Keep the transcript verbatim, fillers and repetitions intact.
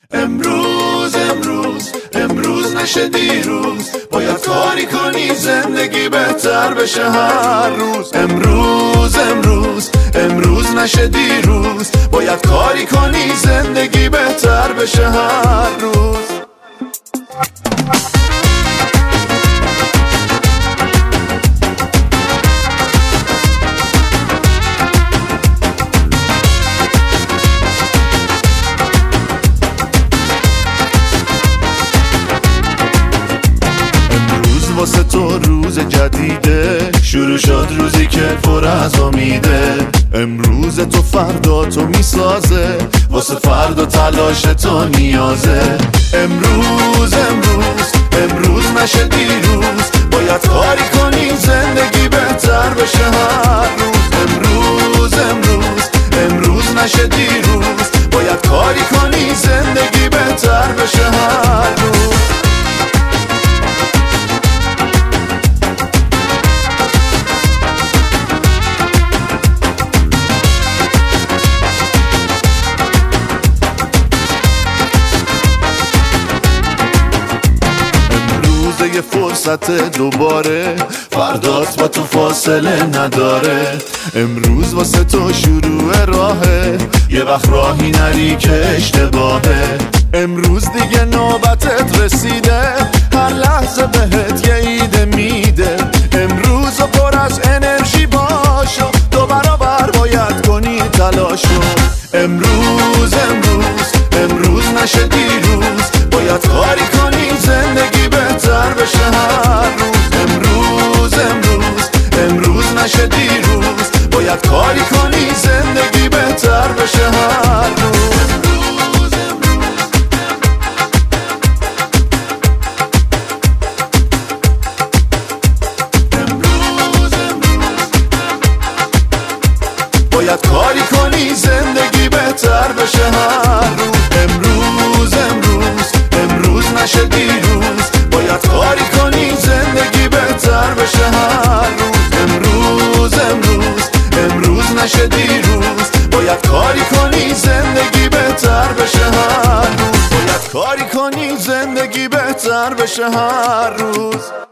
امروز امروز امروز نشه دیروز، باید کاری کنی زندگی بهتر بشه هر روز. امروز امروز امروز نشه دیروز، باید کاری کنی زندگی بهتر بشه هر روز. واسه تو روز جدیده، شروع شد روزی که پر از امیده. امروز تو فردا تو میسازه، واسه فردا تلاش تو نیازه. امروز امروز امروز نشه دیروز، باید کاری کنی زندگی بهتر بشه هر روز. امروز امروز امروز نشه دیروز، باید کاری کنی زندگی بهتر بشه هر روز. یه فرصت دوباره، فردات با تو فاصله نداره. امروز واسه تو شروع راهه، یه وقت راهی نری که اشتباهه. امروز دیگه نوبتت رسیده، هر لحظه بهت یه ایده میده. امروز پر از انرژی باشو، دو برابر باید کنی تلاشو. امروز امروز امروز نشه دیروز، باید کاری کنی زندگی بهتر بشه هر روز. امروز امروز امروز نشه دیروز، باید کاری کنی زندگی بهتر بشه هر روز. باید کاری کنی زندگی بهتر بشه هر روز. امروز امروز امروز نشه دیروز، باید کاری کنی زندگی بهتر بشه هر روز. امروز امروز امروز نشه دیروز، باید کاری کنی زندگی بهتر بشه هر روز. باید کاری کنی زندگی بهتر بشه هر روز.